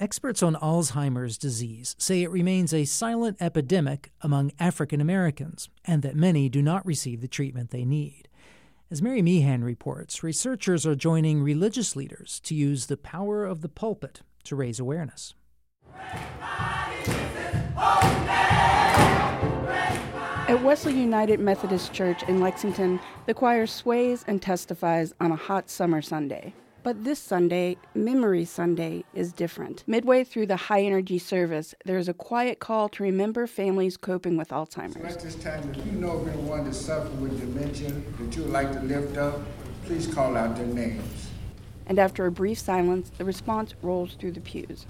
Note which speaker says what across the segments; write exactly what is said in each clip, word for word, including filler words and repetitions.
Speaker 1: Experts on Alzheimer's disease say it remains a silent epidemic among African Americans and that many do not receive the treatment they need. As Mary Meehan reports, researchers are joining religious leaders to use the power of the pulpit to raise awareness.
Speaker 2: At Wesley United Methodist Church in Lexington, the choir sways and testifies on a hot summer Sunday. But this Sunday, Memory Sunday, is different. Midway through the high-energy service, there is a quiet call to remember families coping with Alzheimer's.
Speaker 3: At this time, if you know of anyone that suffers with dementia that you would like to lift up, please call out their names.
Speaker 2: And after a brief silence, the response rolls through the pews.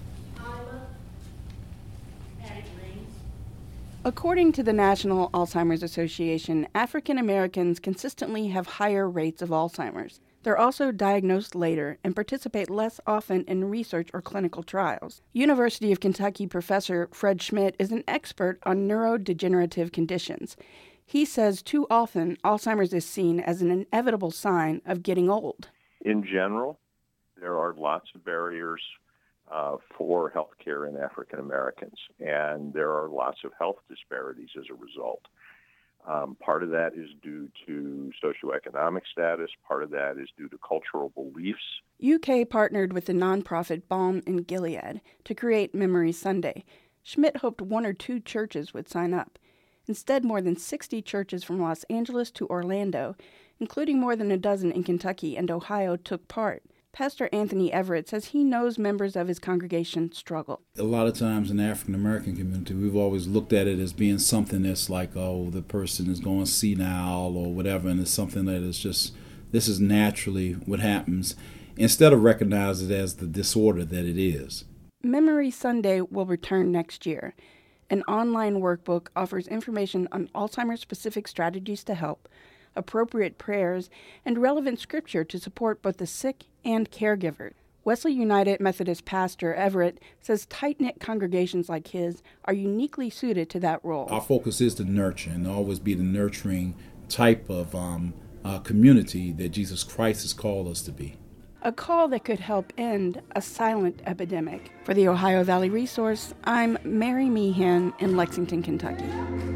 Speaker 2: According to the National Alzheimer's Association, African Americans consistently have higher rates of Alzheimer's. They're also diagnosed later and participate less often in research or clinical trials. University of Kentucky professor Fred Schmidt is an expert on neurodegenerative conditions. He says too often Alzheimer's is seen as an inevitable sign of getting old.
Speaker 4: In general, there are lots of barriers uh, for health care in African Americans, and there are lots of health disparities as a result. Um, part of that is due to socioeconomic status. Part of that is due to cultural beliefs.
Speaker 2: U K partnered with the nonprofit Balm in Gilead to create Memory Sunday. Schmidt hoped one or two churches would sign up. Instead, more than sixty churches from Los Angeles to Orlando, including more than a dozen in Kentucky and Ohio, took part. Pastor Anthony Everett says he knows members of his congregation struggle.
Speaker 5: A lot of times in the African-American community, we've always looked at it as being something that's like, oh, the person is going senile or whatever, and it's something that is just, this is naturally what happens, instead of recognizing it as the disorder that it is.
Speaker 2: Memory Sunday will return next year. An online workbook offers information on Alzheimer's-specific strategies to help, appropriate prayers, and relevant scripture to support both the sick and caregiver. Wesley United Methodist pastor Everett says tight-knit congregations like his are uniquely suited to that role.
Speaker 5: Our focus is to nurture and always be the nurturing type of um, uh, community that Jesus Christ has called us to be.
Speaker 2: A call that could help end a silent epidemic. For the Ohio Valley Resource, I'm Mary Meehan in Lexington, Kentucky.